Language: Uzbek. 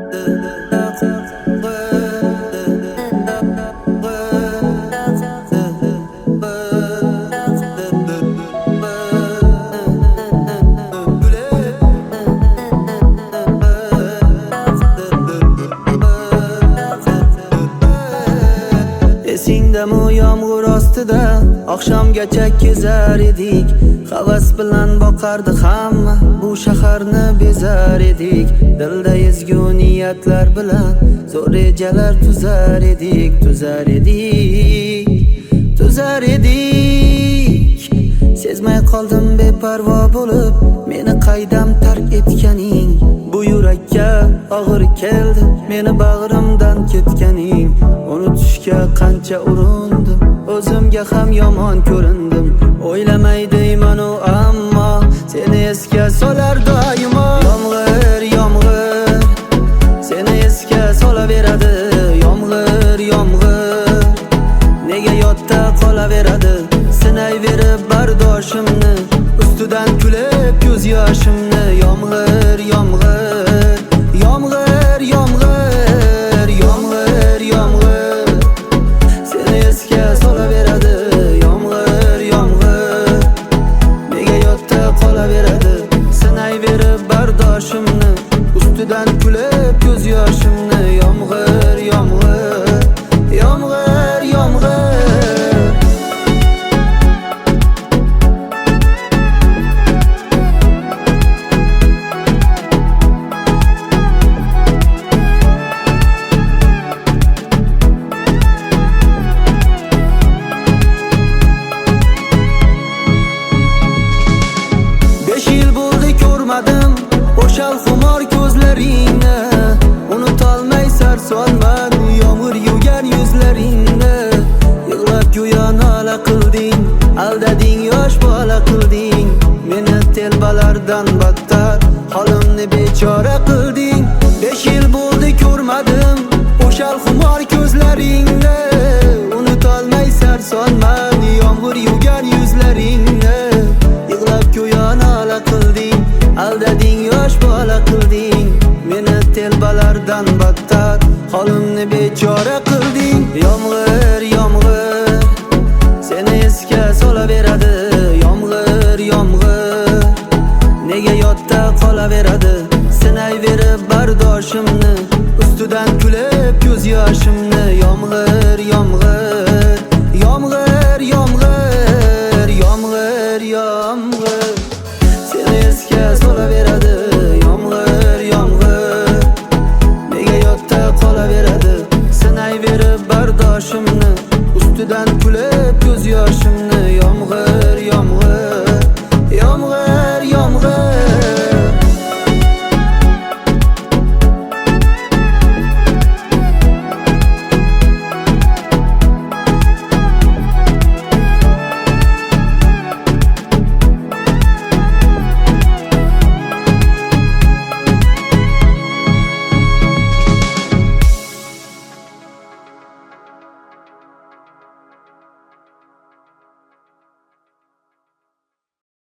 Esingdami yomg'ir ostida oqshomgacha kezar edik, havas bilan boqardi hamma, bu shaharni bezar edik. Dilda ezgu niyatlar bilan zo'r rejalar tuzar edik, tuzar edik, tuzar edik. Sezmay qoldim beparvo bo'lib, meni qaydam tark etganing. Bu yurakka og'ir keldi, meni bag'rimdan ketganing. Unutishga qancha urindim, o'zimga ham yomon ko'rindim. O'ylamay deyman u ammo seni esga solar doimo. Yomg'ir, yomg'ir seni esga solaveradi. Yomg'ir, yomg'ir nega yodda qolaveradi? Sinayverib bardoshimni, ustidan kulib ko'z yoshimni. Yomg'ir, yomg'ir, yomg'ir, yomg'ir, yomg'ir, yomg'ir seni esga solaveradi. Yomg'ir, yomg'ir nega yodda qolaveradi? Sinayverib bardoshimni, ustidan kulib ko'z yoshimni. Yomg'ir, yomg'ir, yomg'ir, yomg'ir. O'shal xumor ko'zlaringni unutolmay sar solman. Yomg'ir yuvgan yuzlaringni yig'lab go'yo nola qilding, aldading, yosh bola qilding. Meni telbalardan battar holimni bechora qilding. 5 yil bo'ldi ko'rmadim o'shal xumor ko'zlaringni, unutolmay sar solman. Yomg'ir yuvgan yuzlaringni yig'lab go'yo nola qilding, aldading, yosh bola qilding. Meni telbalardan battar holimni bechora qilding. Yomg'ir, yomg'ir seni esga solaveradi. Yomg'ir, yomg'ir nega yodda qolaveradi? Sinayverib bardoshimni, ustidan kulib ko'z yoshimni. Yomg'ir, yomg'ir, yomg'ir, yomg'ir, yomg'ir, yomg'ir seni esga solaveradi. Yomg'ir, yomg'ir nega yodda qolaveradi? Sinayverib bardoshimni, ustidan kulib ko'z yoshimni. Yomg'ir, yomg'ir.